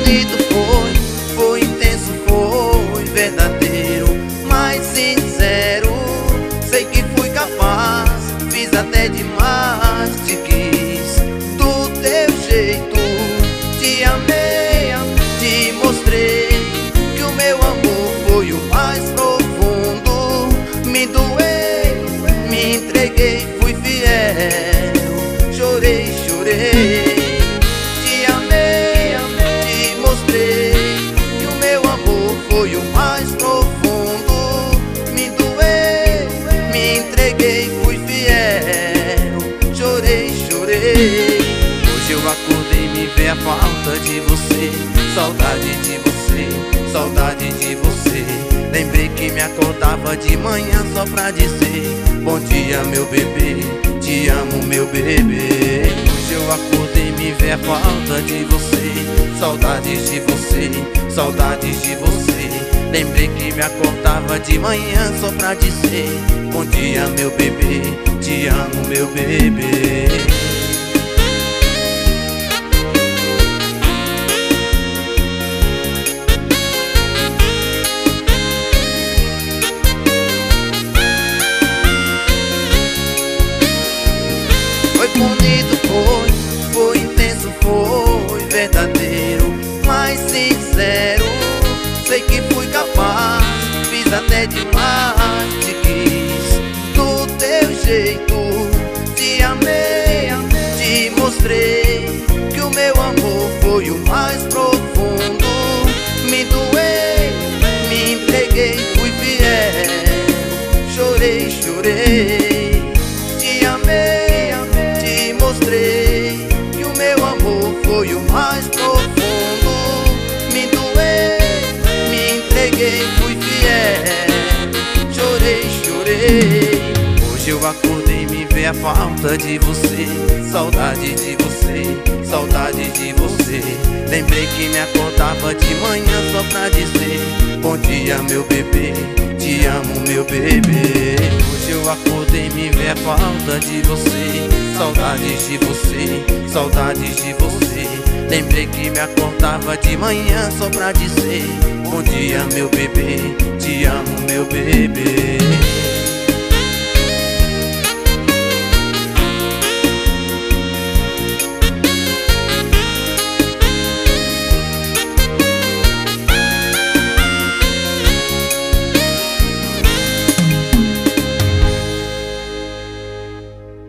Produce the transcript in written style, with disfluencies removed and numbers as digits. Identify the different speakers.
Speaker 1: bonito foi intenso, foi verdadeiro, mas sincero. Sei que fui capaz, fiz até demais. Te quis do teu jeito, te amei, te mostrei que o meu amor foi o mais profundo. Me doei, me entreguei, fui fiel, chorei, chorei. Te amei, te mostrei que o meu amor foi o mais profundo. Me doei, me entreguei, fui fiel, chorei, chorei. Hoje eu acordei e me vê a falta de você, saudade de você, saudade de você. Lembrei que me acordava de manhã só pra dizer bom dia, meu bebê, te amo, meu bebê. Hoje eu acordei e me vê a falta de você, saudades de você, saudades de você. Lembrei que me acordava de manhã só pra dizer bom dia, meu bebê, te amo, meu bebê. Foi bonito, foi intenso, foi verdadeiro, mas sincero. Sei que fui capaz, fiz até demais. Te quis do teu jeito, te amei, te mostrei que o meu amor foi o mais profundo. Me doei, me entreguei, fui fiel, chorei, chorei. Te amei, te mostrei que o meu amor foi o mais profundo. Me doei, me entreguei, fui fiel, chorei, chorei. Hoje eu acordei e me vê a falta de você, saudade de você, saudade de você. Lembrei que me acordava de manhã só pra dizer bom dia, meu bebê, te amo, meu bebê. Hoje eu acordei e me vê a falta de você, saudades de você, saudades de você. Lembrei que me acordava de manhã só pra dizer bom dia, meu bebê, te amo, meu bebê.